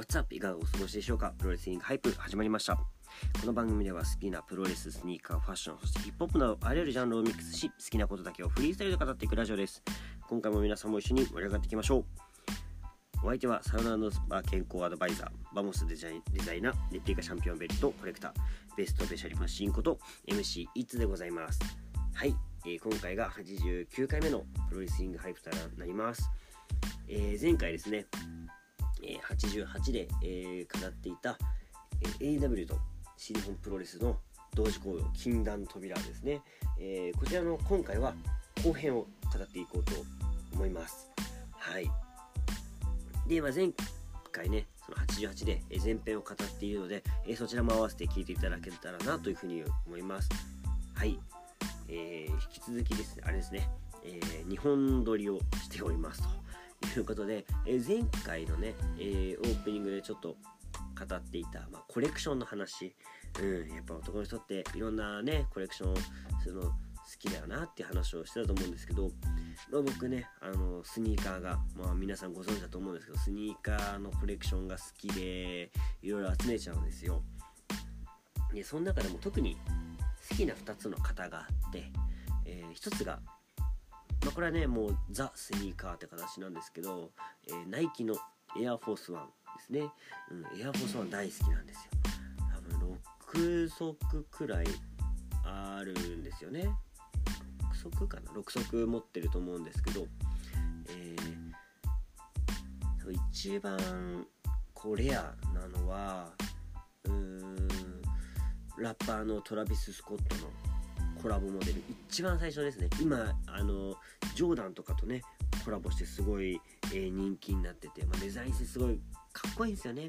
What's up? いかがお過ごしでしょうか。プロレスリングハイプ始まりました。この番組では好きなプロレス、スニーカー、ファッション、そしてヒップホップなどあらゆるジャンルをミックスし、好きなことだけをフリースタイルで語っていくラジオです。今回も皆さんも一緒に盛り上がっていきましょう。お相手はサウナ&スパ健康アドバイザー、バモスデザイナー、レプリカチャンピオンベルトコレクター、ベストベシャリマシンこと MC イッツでございます。はい、今回が89回目のプロレスリングハイプとなります。前回ですね、88で、語っていた、AEW と新日本プロレスの同時行動禁断扉ですね、こちらの今回は後編を語っていこうと思います。はい。で、前回ねその88で前編を語っているので、そちらも合わせて聞いていただけたらなというふうに思います。はい。引き続きですね、あれですね、2本撮りをしておりますということで、前回のね、オープニングでちょっと語っていた、コレクションの話、やっぱ男の人っていろんなねコレクションをするの好きだよなっていう話をしてたと思うんですけど、僕ねスニーカーが、皆さんご存知だと思うんですけど、スニーカーのコレクションが好きでいろいろ集めちゃうんですよ。でその中でも特に好きな2つの型があって、1つがこれはねもうザ・スニーカーって形なんですけど、ナイキのエアフォースワンですね、エアフォースワン大好きなんですよ。多分6足くらいあるんですよね。6足持ってると思うんですけど、一番レアなのはラッパーのトラビス・スコットのコラボモデル、一番最初ですね。今ジョーダンとかとねコラボしてすごい、人気になってて、デザイン性すごいかっこいいんですよね。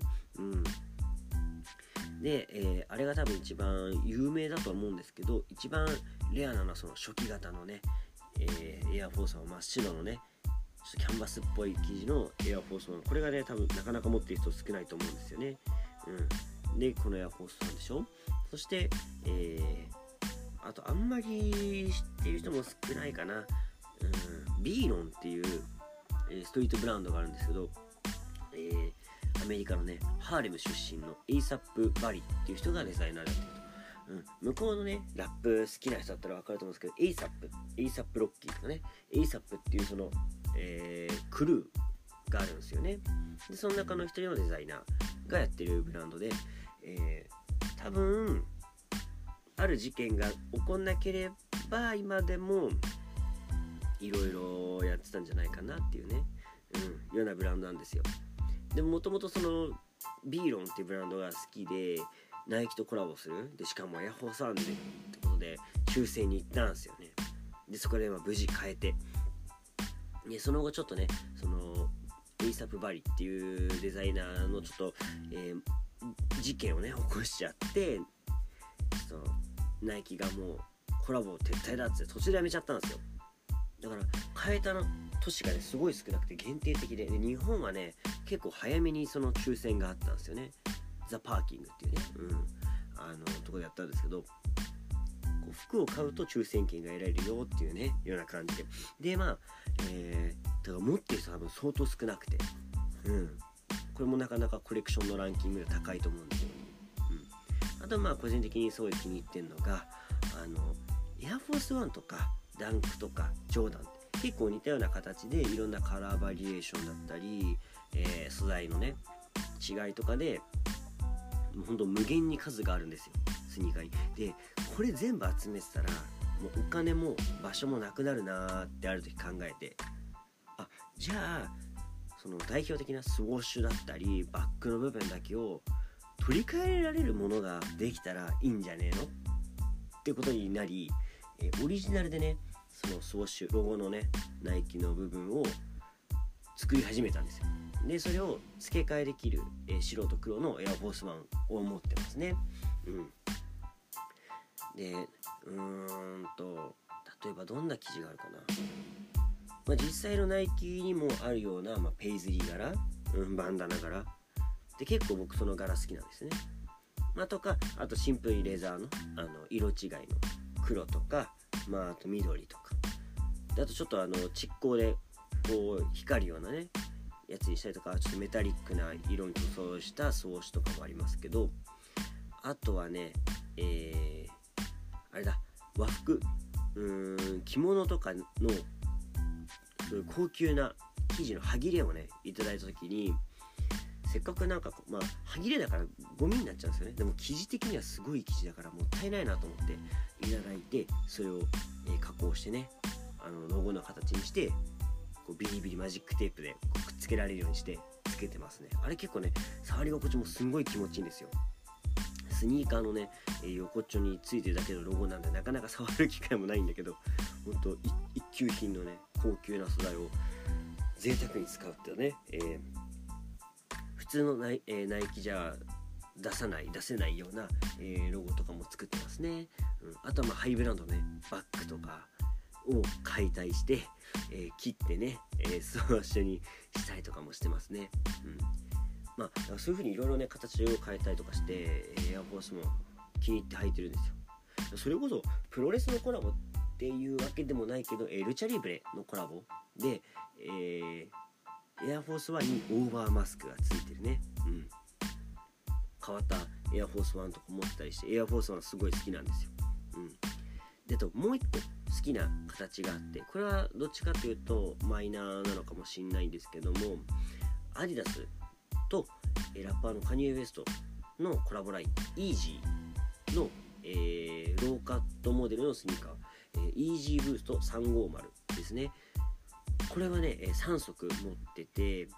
で、あれが多分一番有名だと思うんですけど、一番レアなのはその初期型のね、エアフォースワン真っ白のねちょっとキャンバスっぽい生地のエアフォースワン、これがね多分なかなか持ってる人少ないと思うんですよね。でこのエアフォースワンでしょ。そして、あとあんまり知ってる人も少ないかな、ビーロンっていう、ストリートブランドがあるんですけど、アメリカのねハーレム出身のエイサップ・バリっていう人がデザイナーでやってると、向こうのねラップ好きな人だったら分かると思うんですけど、エイサップロッキーとかね、エイサップっていうその、クルーがあるんですよね。でその中の一人のデザイナーがやってるブランドで、多分ある事件が起こんなければ今でもいろいろやってたんじゃないかなっていうね、ようなブランドなんですよ。でもともとそのビーロンっていうブランドが好きでナイキとコラボするで、しかもエアフォースワンでってことで抽選に行ったんですよね。でそこで無事買えて、でその後ちょっとねそのエイサップバリっていうデザイナーのちょっと、事件をね起こしちゃって、ちょっとナイキがもうコラボ撤退だって途中でやめちゃったんですよ。だから買えたの都市がねすごい少なくて限定的で、日本はね結構早めにその抽選があったんですよね。ザ・パーキングっていうね、とこでやったんですけど、こう服を買うと抽選券が得られるよっていうねような感じで、だから持ってる人は多分相当少なくて、これもなかなかコレクションのランキングで高いと思うんですよ。あと個人的にすごい気に入ってるのがエアフォースワンとかダンクとかジョーダンって結構似たような形でいろんなカラーバリエーションだったり、素材のね違いとかでもうほんと無限に数があるんですよ、スニーカーに。でこれ全部集めてたらもうお金も場所もなくなるなーってある時考えて、じゃあその代表的なスウォッシュだったりバックの部分だけを取り替えられるものができたらいいんじゃねえのってことになり、オリジナルでねそのスウォッシュロゴのねナイキの部分を作り始めたんですよ。でそれを付け替えできる、白と黒のエアフォースワンを持ってますね。で例えばどんな生地があるかな。実際のナイキにもあるような、ペイズリー柄、バンダナ柄で結構僕その柄好きなんですね。とかあとシンプルにレザーの、色違いの黒とか、あと緑とかで、あとちょっと蓄光でこう光るようなねやつにしたりとか、ちょっとメタリックな色に塗装した装飾とかもありますけど、あとはね、あれだ、和服、着物とかの高級な生地の歯切れをねいただいた時に、せっかくなんか歯切れだからゴミになっちゃうんですよね。でも生地的にはすごい生地だからもったいないなと思っていただいて、それを、加工してね、ロゴの形にして、こうビリビリマジックテープでこうくっつけられるようにしてつけてますね。あれ結構ね、触り心地もすんごい気持ちいいんですよ。スニーカーのね、横っちょについてるだけのロゴなんでなかなか触る機会もないんだけど、ほんと一級品のね高級な素材を贅沢に使うっていうね、普通のナイキじゃ出せないような、ロゴとかも作ってますね。あとはハイブランドのねバッグとかを解体して、切ってね、その一緒にしたりとかもしてますね。そういう風にいろいろね形を変えたりとかしてエアフォースも気に入って履いてるんですよ。それこそプロレスのコラボっていうわけでもないけど、ルチャリブレのコラボで、エアフォース1にオーバーマスクがついてるね、変わったエアフォース1とか持ってたりして、エアフォース1すごい好きなんですよ。でともう一個好きな形があって、これはどっちかというとマイナーなのかもしれないんですけども、アディダスとラッパーのカニエ・ウエストのコラボラインイージーの、ローカットモデルのスニーカー、イージーブースト350ですね。これはね3足持ってて、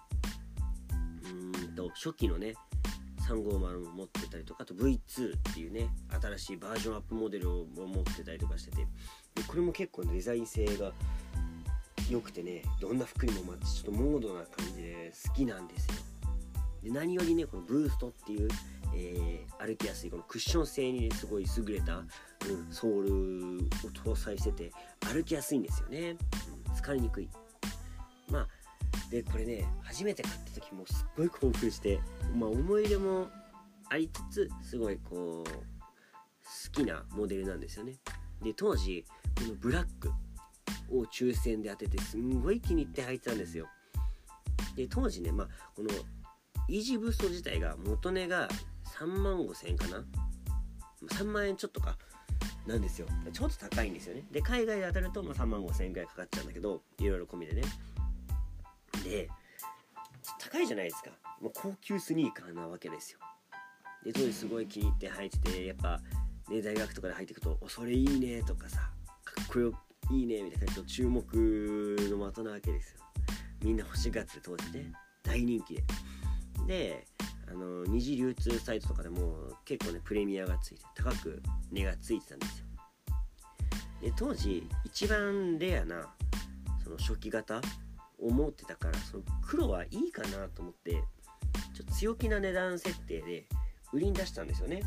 初期のね350も持ってたりとか、あと V2 っていうね新しいバージョンアップモデルを持ってたりとかしてて、でこれも結構デザイン性が良くてね、どんな服にもマッチ、ちょっとモードな感じで好きなんですよ。で何よりねこのブーストっていう、歩きやすいこのクッション性に、すごい優れた、ソールを搭載してて歩きやすいんですよね、疲れにくい。でこれね初めて買った時もすっごい興奮して、思い入れもありつつすごいこう好きなモデルなんですよね。で当時このブラックを抽選で当ててすんごい気に入って履いてたんですよ。で当時ねこのイージーブースト自体が元値が35,000円かな、3万円ちょっとかなんですよ。ちょっと高いんですよね。で海外で当たると35,000円ぐらいかかっちゃうんだけど、いろいろ込みでね。で高いじゃないですか、もう高級スニーカーなわけですよ。で当時すごい気に入って履いてて、やっぱね大学とかで履いていくとそれいいねとかさ、かっこよいいねみたいな感じの注目の的なわけですよ。みんな欲しがって当時ね大人気で、二次流通サイトとかでも結構ねプレミアがついて高く値がついてたんですよ。で当時一番レアなその初期型を持ってたから、その黒はいいかなと思ってちょっと強気な値段設定で売りに出したんですよね。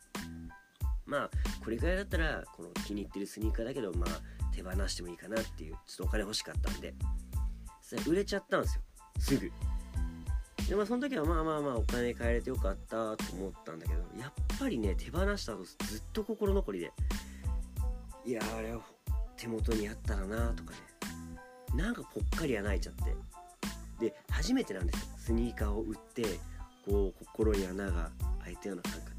これぐらいだったらこの気に入ってるスニーカーだけど手放してもいいかなっていう、ちょっとお金欲しかったんでそれ売れちゃったんですよすぐ。でその時はお金変えれてよかったと思ったんだけど、やっぱりね手放した後ずっと心残りで、いやあれは手元にあったらなとかね、なんかぽっかり穴開いちゃって、で初めてなんですよスニーカーを売ってこう心に穴が開いたような感覚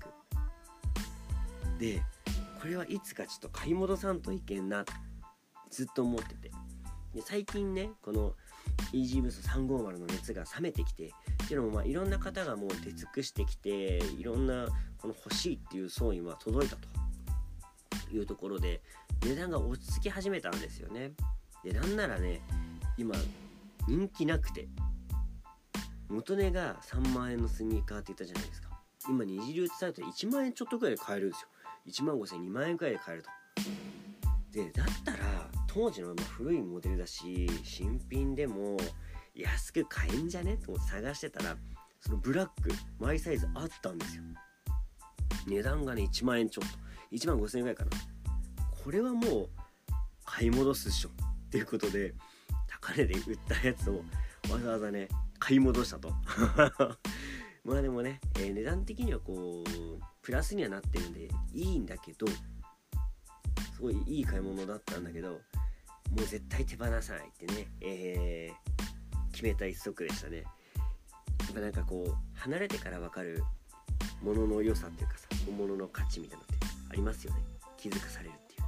で、これはいつかちょっと買い戻さんといけんなずっと思ってて、で最近ねこのイージーブースト350の熱が冷めてきてっていうのもいろんな方がもう出尽くしてきて、いろんなこの欲しいっていう層には届いたというところで値段が落ち着き始めたんですよね。でなんならね今人気なくて、元値が3万円のスニーカーって言ったじゃないですか。今二次流通サイトで1万円ちょっとくらいで買えるんですよ。15,000円2万円くらいで買えると。でだったら当時の古いモデルだし新品でも安く買えんじゃねと思って探してたら、そのブラックマイサイズあったんですよ。値段がね1万円ちょっと15,000円ぐらいかな。これはもう買い戻すっしょっていうことで高値で売ったやつをわざわざね買い戻したとでもね、値段的にはこうプラスにはなってるんでいいんだけど、すごいいい買い物だったんだけど、もう絶対手放さないってね、 決めた一足でしたね。やっぱなんかこう離れてから分かるものの良さっていうかさ、本物の価値みたいなのってありますよね。気づかされるっていう。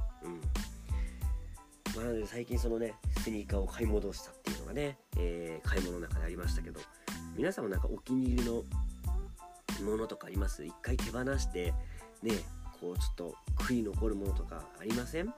なので最近そのねスニーカーを買い戻したっていうのがね、買い物の中でありましたけど、皆さんもなんかお気に入りのものとかあります？一回手放してね、こうちょっと悔い残るものとかありません？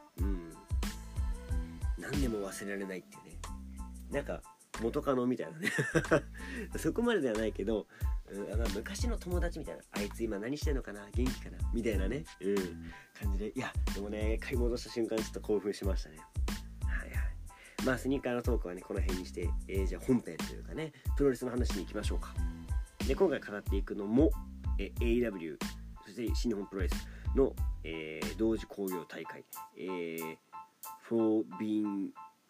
何でも忘れられないっていうね、なんか元カノみたいなねそこまでではないけど、昔の友達みたいな、あいつ今何してんのかな、元気かなみたいなね、感じで、いやでもね買い戻した瞬間ちょっと興奮しましたね。まあスニーカーのトークはねこの辺にして、じゃあ本編というかねプロレスの話に行きましょうか。で今回語っていくのも、AEW そして新日本プロレスの、同時興行大会、フォービン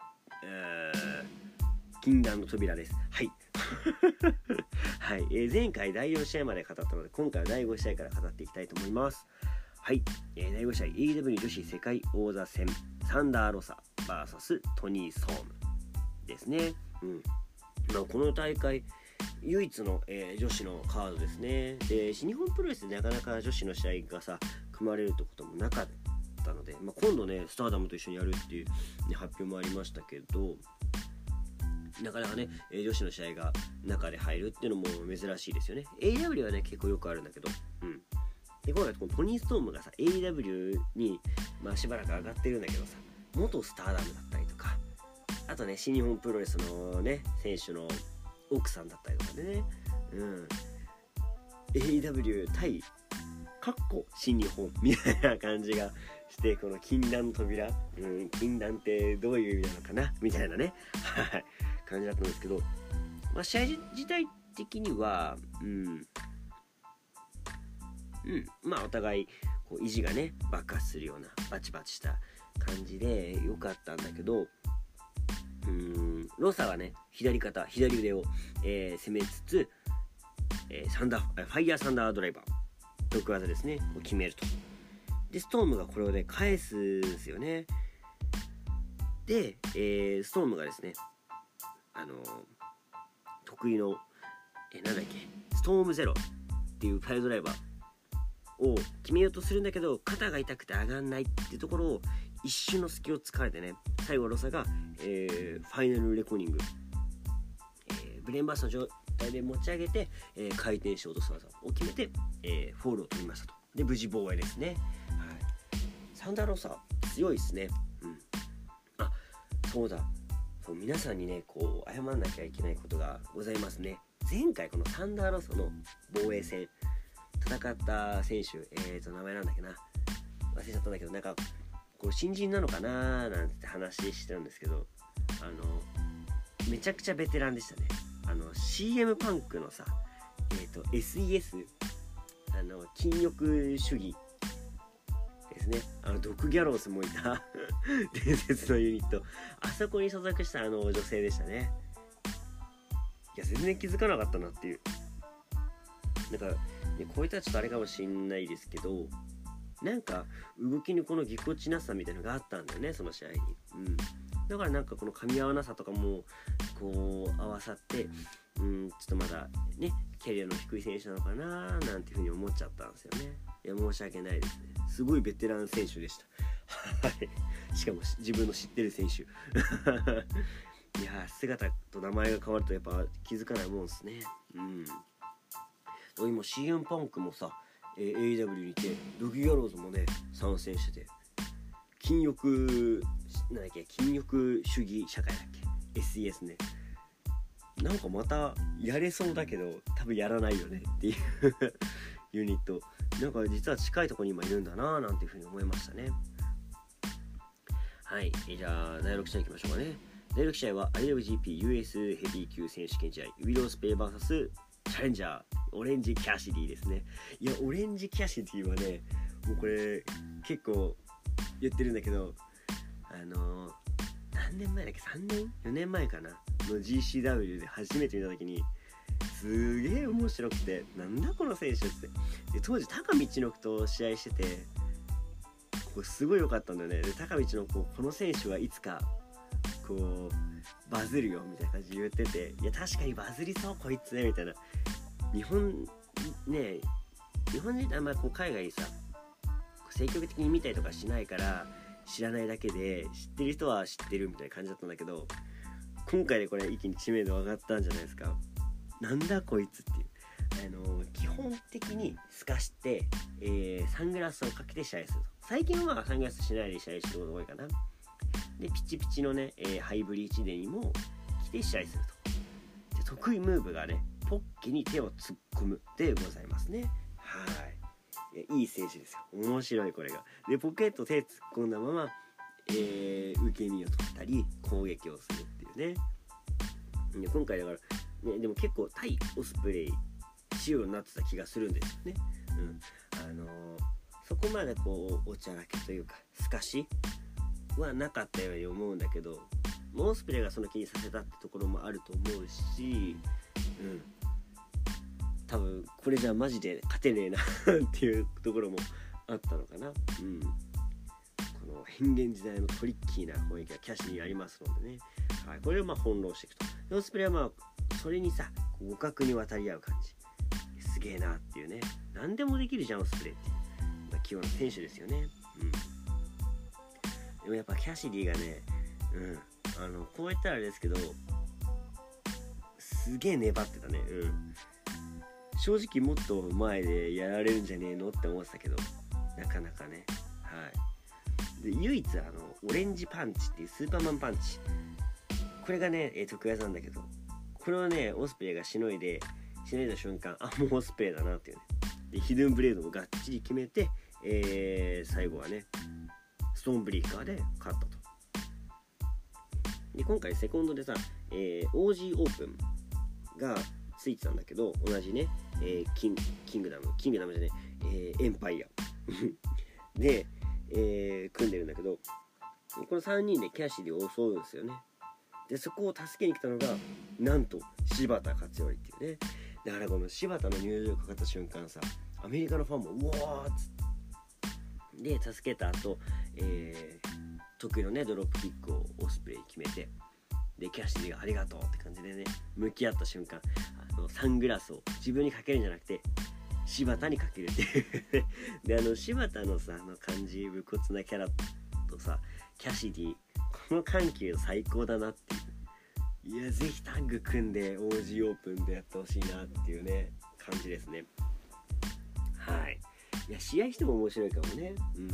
禁断の扉です。はいはい、前回第4試合まで語ったので今回は第5試合から語っていきたいと思います。はい、第5試合 AEW 女子世界王座戦サンダーロサ VS トニー・ソームですね。この大会唯一の、女子のカードですね。で新日本プロレスでなかなか女子の試合がさ組まれるってこともなかったので、今度ねスターダムと一緒にやるっていう、発表もありましたけど、なかなかね、女子の試合が中で入るっていうのも珍しいですよね。 AEW はね結構よくあるんだけど、で今回このトニー・ストームがさ AEW に、しばらく上がってるんだけどさ、元スターダムだったりとか、あとね新日本プロレスのね選手の奥さんだったりとかでね、AEW 対新日本みたいな感じがして、この禁断の扉、禁断ってどういう意味なのかなみたいなね感じだったんですけど、試合自体的にはお互いこう意地がね爆発するようなバチバチした感じで良かったんだけど、ロサはね左腕を、攻めつつ、ファイヤーサンダードライバー得技ですねを決めると。でストームがこれをね返すんですよね。で、ストームがですね得意の、ストームゼロっていうファイヤードライバーを決めようとするんだけど、肩が痛くて上がんないっていうところを一瞬の隙を突かれてね、最後ロサが、ファイナルレコーニング、ブレーンバースの状態で持ち上げて、回転し落とす技を決めて、フォールを取りましたと。で無事防衛ですね。サンダーロサ強いですね。そうだ、皆さんにねこう謝らなきゃいけないことがございますね。前回このサンダーロサの防衛戦戦った選手、名前なんだっけな、忘れちゃったんだけど、なんかこう新人なのかななんて話してたんですけど、めちゃくちゃベテランでしたね。CM パンクのさ、SES 禁欲主義ですね。ドクギャロースもいた伝説のユニット、あそこに所属した女性でしたね。いや全然気づかなかったなっていう、なんかこういったらちょっとあれかもしんないですけど、なんか動きにこのぎこちなさみたいなのがあったんだよね、その試合に。だからなんかこの噛み合わなさとかもこう合わさって、ちょっとまだねキャリアの低い選手なのかななんていうふうに思っちゃったんですよね。いや申し訳ないですね。すごいベテラン選手でしたしかも自分の知ってる選手いや姿と名前が変わるとやっぱ気づかないもんですね。今 CM パンクもさ、AEW にいて、ドクギャローズもね参戦してて、禁欲主義社会だっけ SES ね、なんかまたやれそうだけど多分やらないよねっていうユニット、なんか実は近いところに今いるんだななんていうふうに思いましたね。はい、じゃあ第6試合いきましょうかね。第6試合は IWGP US ヘビー級選手権試合、ウィロースペイ VS チャレンジャーオレンジキャシディですね。いやオレンジキャシディはねもうこれ結構言ってるんだけど、何年前だっけ、3年4年前かなの GCW で初めて見た時にすげえ面白くて、なんだこの選手って。で当時高道のと試合してて、これすごい良かったんだよね。で高道のこの選手はいつかこうバズるよみたいな感じで言ってて、いや確かにバズりそうこいつねみたいな。日本人ってあんまりこう海外にさ積極的に見たりとかしないから知らないだけで、知ってる人は知ってるみたいな感じだったんだけど、今回でこれ一気に知名度上がったんじゃないですか。なんだこいつっていう。基本的に透かして、サングラスをかけて試合すると。最近はサングラスしないで試合することが多いかな。でピチピチのね、ハイブリッジデニも着て試合すると。で得意ムーブがね、ポッケに手を突っ込むでございますね。はい、いい選手ですよ。面白いこれが。でポケット手突っ込んだまま、受け身を取ったり攻撃をするっていうね。で今回だからね、でも結構対オスプレイ仕様になってた気がするんですよね。そこまでこうおちゃらけというか透かしはなかったように思うんだけど、オスプレイがその気にさせたってところもあると思うし、多分これじゃマジで勝てねえなっていうところもあったのかな。この変幻自在のトリッキーな攻撃がキャシにありますのでね、はい、これを翻弄していくと。でオスプレイはそれにさ互角に渡り合う感じ、すげえなっていうね。何でもできるじゃんオスプレイっていう、器用な選手ですよね。でもやっぱキャシディがね、こう言ったらあれですけどすげえ粘ってたね。正直もっと前でやられるんじゃねえのって思ってたけど、なかなかね。で唯一オレンジパンチっていうスーパーマンパンチ、これがね、得意技なんだけど、これをねオスプレイがしのいだ瞬間、もうオスプレイだなっていうね。でヒドゥンブレードをがっちり決めて、最後はねストーンブリーカーで勝ったと。で今回セコンドでさ、OG オープンがついてたんだけど、同じね、キングダムじゃねえ、エンパイアで、組んでるんだけど、この3人でキャシディを襲うんですよね。でそこを助けに来たのがなんと柴田勝頼っていうね。だからこの柴田の入場かかった瞬間さ、アメリカのファンもうわーっつってで助けた後、得意のねドロップキックをオスプレイ決めて、でキャシディがありがとうって感じでね向き合った瞬間、サングラスを自分にかけるんじゃなくて柴田にかけるっていうで柴田のさ感じ武骨なキャラとさキャシディ、この緩急最高だなっていう。いやぜひタッグ組んで OG オープンでやってほしいなっていうね感じですね。はい、いや試合しても面白いかもね。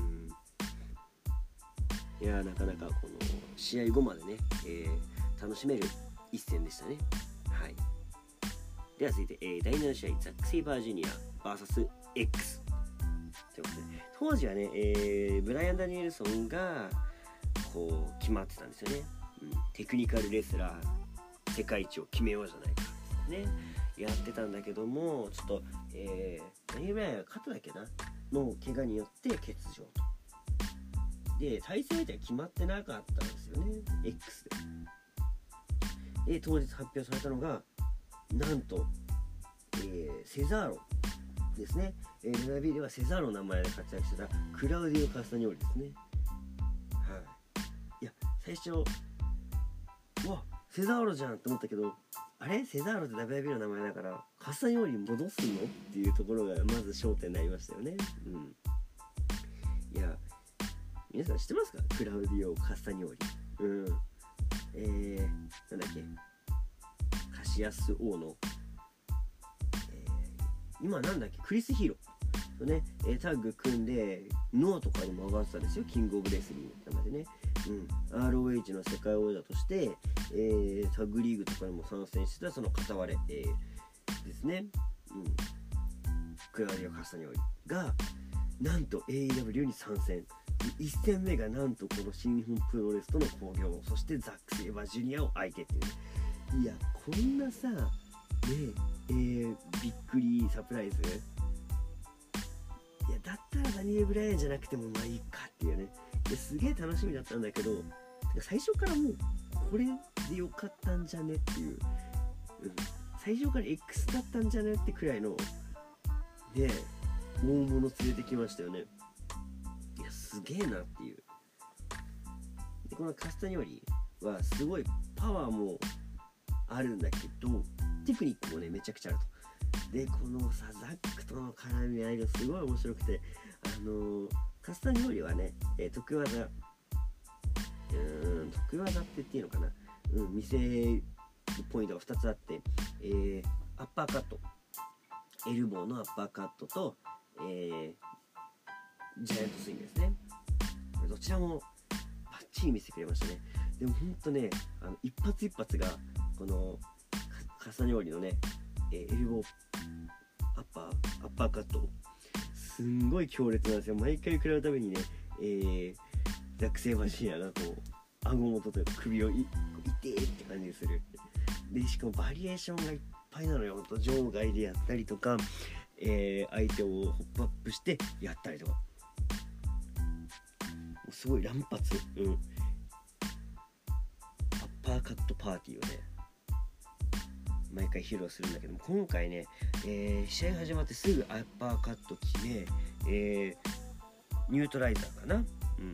いやなかなかこの試合後までね、楽しめる一戦でしたね。はい、では続いて、第7試合ザック・セイバージュニア VS X ということで、当時はね、ブライアン・ダニエルソンがこう決まってたんですよね。テクニカルレスラー世界一を決めようじゃないかってねやってたんだけども、ちょっと、ダニエル・ブライアンが勝っただけなの怪我によって欠場と。で対戦相手は決まってなかったんですよね X で。当日発表されたのがなんと、セザーロですね。WWE ではセザーロの名前で活躍してたクラウディオ・カスタニオーリですね。いや最初うわセザーロじゃんって思ったけど、あれセザーロって WWE の名前だからカスタニオーリに戻すのっていうところがまず焦点になりましたよね。いや皆さん知ってますか、クラウディオ・カスタニオーリ。なんだっけ、カシアス王の、今なんだっけ、クリス・ヒーローとね、タッグ組んでノアとかにも上がってたんですよ、キングオブレスリングって名前でね。ROH の世界王者として、タッグリーグとかにも参戦してたその片割れ、ですね。クラウディオ・カスタニオーリがなんと AEW に参戦。1戦目がなんとこの新日本プロレスとの興行、そしてザック・セイバージュニアを相手っていう、いやこんなさねびっくりサプライズ、いやだったらダニエル・ブライアンじゃなくてもまあいいかっていうね。すげえ楽しみだったんだけど、最初からもうこれでよかったんじゃねっていう、最初から X だったんじゃねってくらいのね大物連れてきましたよね。いやすげえなっていう。でこのカスタニオリはすごいパワーもあるんだけどテクニックもねめちゃくちゃあると。でこのさザックとの絡み合いがすごい面白くて、カスタニオーリはね、得意技って言っていいのかな、見せるポイントが2つあって、アッパーカット、エルボーのアッパーカットと、ジャイアントスイングですね。これどちらもバッチリ見せてくれましたね。でもほんとね一発一発がこのカスタニオーリのね、エルボーアッパーカットすんごい強烈なんですよ。毎回食らうためにね、ザック・セイバージュニアがこう顎元というか首を痛って感じにする。でしかもバリエーションがいっぱいなのよ。場外でやったりとか、相手をホップアップしてやったりとか、すごい乱発、アッパーカットパーティーをね毎回披露するんだけども、今回ね、試合始まってすぐアッパーカット決め、ニュートライザーかな、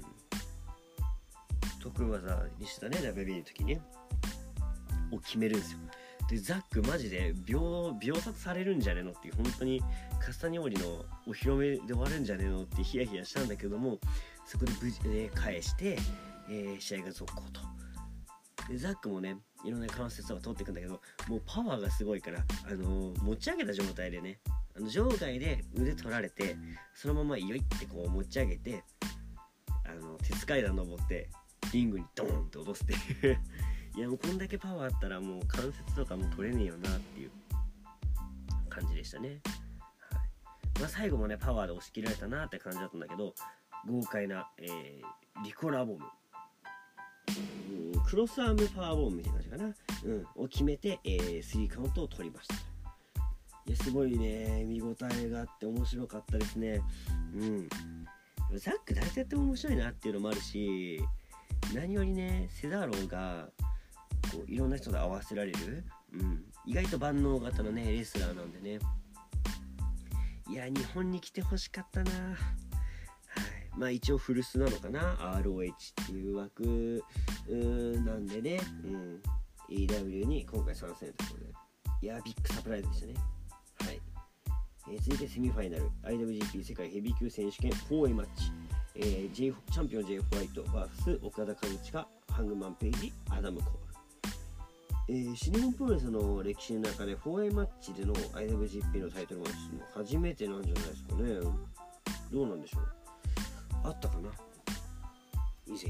得意技にしたね WB の時にねを決めるんですよ。でザックマジで秒殺されるんじゃねえのっていう、本当にカスタニオーリのお披露目で終わるんじゃねえのってヒヤヒヤしたんだけども、そこで無事で返して、試合が続行と。でザックもねいろんな関節とか通っていくんだけど、もうパワーがすごいから、持ち上げた状態でね場外で腕取られてそのままよいってこう持ち上げて鉄階段登ってリングにドーンと落とすっていういやもうこんだけパワーあったらもう関節とかも取れねえよなっていう感じでしたね。最後もねパワーで押し切られたなって感じだったんだけど、豪快な、リコラボム、クロスアームパワーボムみたいな感じかな、を決めて、3カウントを取りました。いやすごいね見応えがあって面白かったですね。ザック誰とやっても面白いなっていうのもあるし、何よりねセザーローがこういろんな人と合わせられる、意外と万能型のねレスラーなんでね、いや日本に来てほしかったな。一応古巣なのかな ROH っていう枠なんでね、AEW に今回参戦ということで、いやビッグサプライズでしたね。続いてセミファイナル IWGP 世界ヘビー級選手権 4way マッチ、チャンピオン J ホワイト vs 岡田和親、ハングマンペイジ、アダム・コール。新日本プロレスの歴史の中で 4way マッチでの IWGP のタイトルマッチの初めてなんじゃないですかね。どうなんでしょう、あったかな以前に。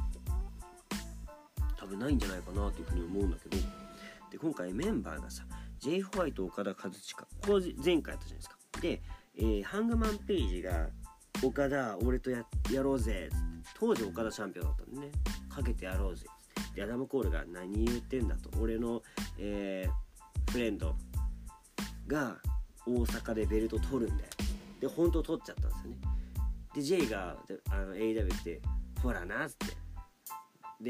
多分ないんじゃないかなというふうに思うんだけど、で今回メンバーがさ J ホワイト、岡田和親、ここ前回やったじゃないですか。で、ハングマンペイジが岡田俺と やろうぜっつって、当時岡田チャンピオンだったんでね、かけてやろうぜっつって、でアダム・コールが何言ってんだと、俺の、フレンドが大阪でベルト取るんだよ。で本当取っちゃったんですよね。で J がAEW ってほらなっつって、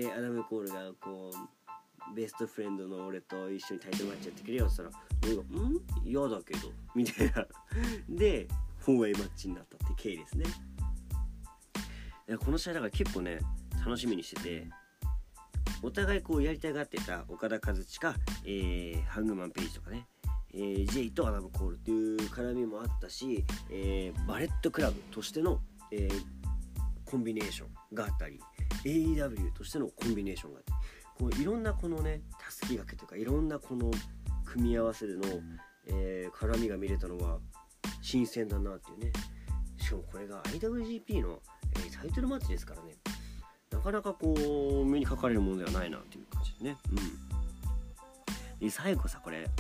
でアダム・コールがこうベストフレンドの俺と一緒にタイトルマッチやってくれよって言ったら、俺が嫌だけどみたいなで 4way マッチになったって経緯ですね。この試合だから結構ね楽しみにしてて、お互いこうやりたがってた岡田和親、ハングマンペイジとかね、J とアダム・コールっていう絡みもあったし、バレットクラブとしての、コンビネーションがあったり、 AEW としてのコンビネーションがあったり、こういろんなこのねたすき掛けとかいろんなこの組み合わせでの、絡みが見れたのは新鮮だなっていうね。しかもこれが IWGP の、タイトルマッチですからね、なかなかこう目にかかれるものではないなっていう感じでね。で最後さこれ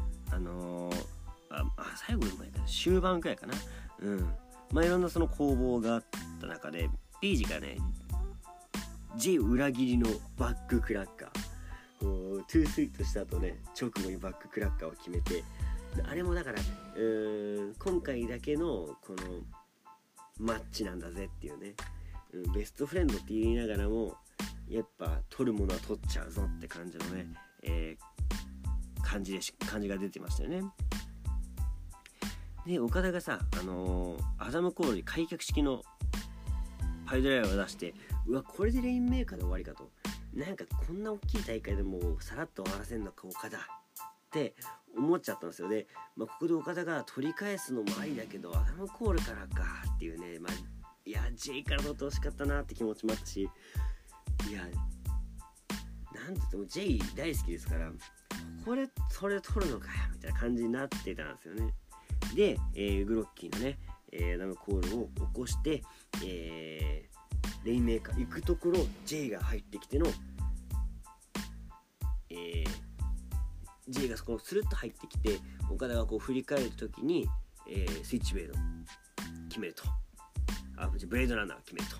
最後でもないけど終盤くらいかな、いろんなその攻防があった中でピージがね J 裏切りのバッククラッカー、トゥースイートした後ね直後にバッククラッカーを決めて、あれもだから今回だけのこのマッチなんだぜっていうね、ベストフレンドって言いながらもやっぱ取るものは取っちゃうぞって感じのね、感じが出てましたよね。で岡田がさアダム・コールに開脚式のパイドライバーを出して、うわこれでレインメーカーで終わりかと、 なんかこんな大きい大会でもさらっと終わらせるのか岡田って思っちゃったんですよ。で、ここで岡田が取り返すのもありだけどアダム・コールからかっていうね、いや J から取ってほしかったなって気持ちもあったし、いやなんて言っても J 大好きですから、それ取るのかよみたいな感じになってたんですよね。で、グロッキーのね、アダム・コールを起こして、レインメーカー行くところ J が入ってきての、J がそこをスルッと入ってきて岡田がこう振り返るときに、スイッチブレード決めると、ブレードランナー決めると、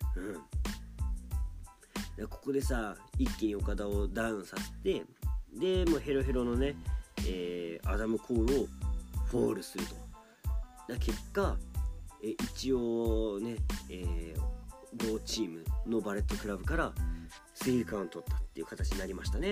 でここでさ一気に岡田をダウンさせて、でもうヘロヘロのね、アダム・コールをフォールすると。結果、一応ね、同チームのバレットクラブから3カウント取ったっていう形になりましたね。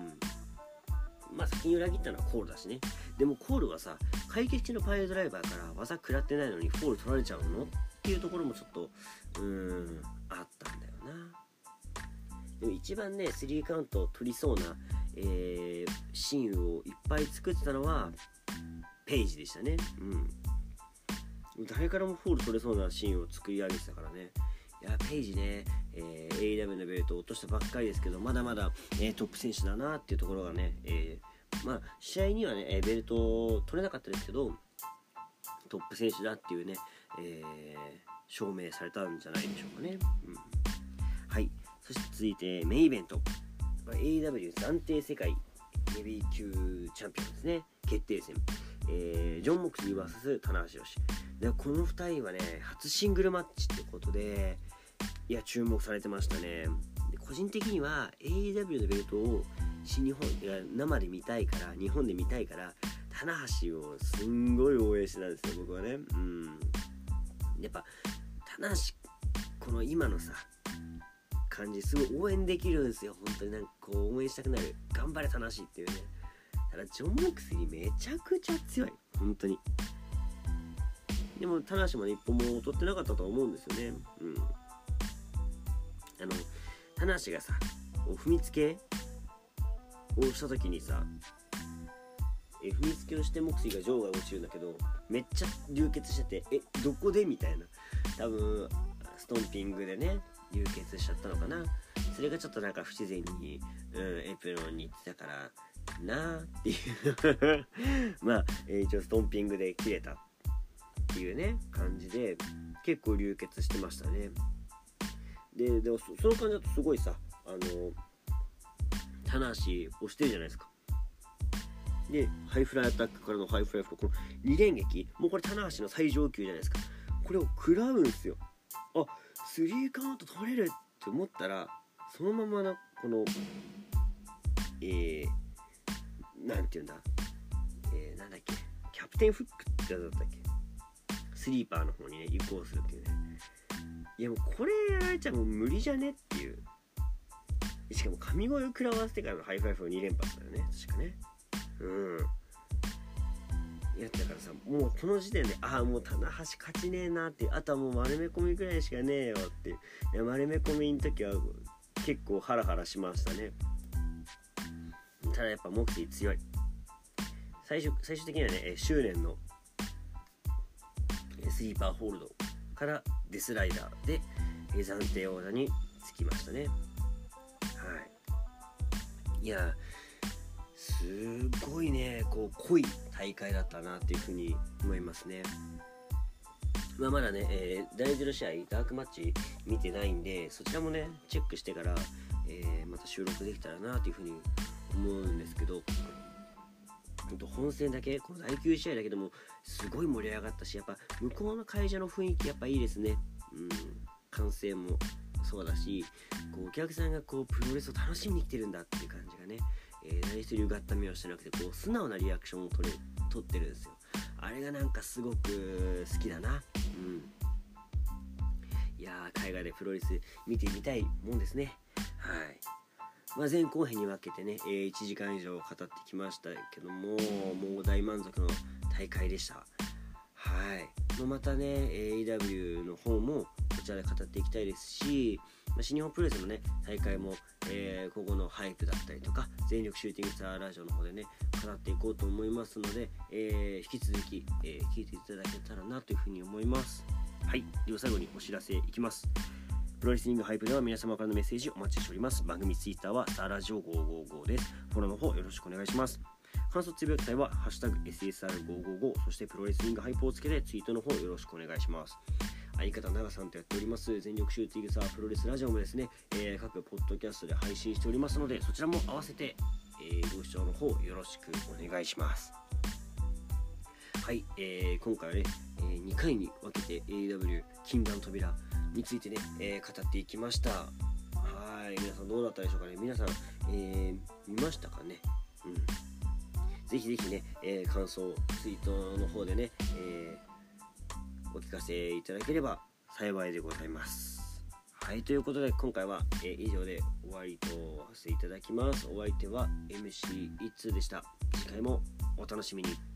先に裏切ったのはコールだしね。でもコールはさ解決中のパイルドライバーから技食らってないのにフォール取られちゃうのっていうところもちょっとあったんだよな。でも一番ね3カウントを取りそうな、シーンをいっぱい作ってたのはペイジでしたね。誰からもフォール取れそうなシーンを作り上げてたからね。いやペイジね、AEW のベルトを落としたばっかりですけどまだまだ、トップ選手だなっていうところがね、試合にはねベルト取れなかったですけどトップ選手だっていうね、証明されたんじゃないでしょうかね。はい、そして続いてメインイベント AEW 暫定世界ヘビー級チャンピオンですね、決定戦、ジョン・モクスリー vs 棚橋宏で、この2人はね初シングルマッチってことでいや注目されてましたね。で個人的には AEW のベルトを新日本生で見たいから日本で見たいから棚橋をすんごい応援してたんですよ僕はね。やっぱ棚橋この今のさ感じすごい応援できるんですよ。本当になんかこう応援したくなる、頑張れ棚橋っていうね。ただジョン・モクスリーめちゃくちゃ強い本当に。でも棚橋もね一歩も取ってなかったとは思うんですよね。棚橋がさ踏みつけをした時にさ踏みつけをしてモクスリーが場外落ちるんだけどめっちゃ流血しててどこでみたいな、多分ストンピングでね流血しちゃったのかな。それがちょっとなんか不自然に、エプロンに行ってたからなーっていう一応ストンピングで切れたっていうね感じで結構流血してましたね。でもその感じだとすごいさ棚橋押してるじゃないですか。でハイフライアタックからのハイフライフロー、この2連撃もうこれ棚橋の最上級じゃないですか。これを食らうんですよ。3カウント取れるって思ったらそのままなこのなんていうんだなんだっけキャプテンフックってやつだったっけ、スリーパーの方にね移行するっていうね。いやもうこれやられちゃもう無理じゃねっていう。しかも神声を食らわせてからのハイフライフを2連発だよね確かね。いやだからさもうこの時点でもう棚橋勝ちねえなって、あとはもう丸め込みぐらいしかねえよっていう。いや丸め込みの時は結構ハラハラしましたね。ただやっぱモクシー強い。最終的にはね執念のスリーパーホールドからデスライダーで暫定王座につきましたね。いやすごいねこう濃い大会だったなっていうふうに思いますね。まだね、第0試合ダークマッチ見てないんでそちらもねチェックしてから、また収録できたらなっていうふうに思うんですけど、本戦だけこの第9試合だけでもすごい盛り上がったし、やっぱ向こうの会場の雰囲気やっぱいいですね。歓声もそうだしこうお客さんがこうプロレスを楽しみに来てるんだっていう感じがね、何一人うがった目をしてなくてこう素直なリアクションを取ってるんですよ。あれがなんかすごく好きだな。いやー海外でプロレス見てみたいもんですね。前後編に分けてね、1時間以上語ってきましたけども、もう大満足の大会でした。 またね AEW の方もこちらで語っていきたいですし、新日本プロレスのね大会も、今後のハイプだったりとか全力シューティングスターラジオの方でね語っていこうと思いますので、引き続き、聞いていただけたらなというふうに思います。はい、では最後にお知らせいきます。プロレスリングハイプでは皆様からのメッセージお待ちしております。番組ツイッターはスターラジオ555です。フォローの方よろしくお願いします。感想つぶやく際はハッシュタグ SSR555 そしてプロレスリングハイプをつけてツイートの方よろしくお願いします。相方長さんとやっております全力シューティングスタープロレスラジオもですね、各ポッドキャストで配信しておりますので、そちらも合わせて、ご視聴の方よろしくお願いします。はい、今回はね、2回に分けて AEW 禁断扉についてね、語っていきました。はい、皆さんどうだったでしょうかね。皆さん、見ましたかね。ぜひぜひね、感想ツイートの方でね、お聞かせいただければ幸いでございます。はい、ということで今回は、以上で終わりとさせていただきます。お相手は MC 一通でした。次回もお楽しみに。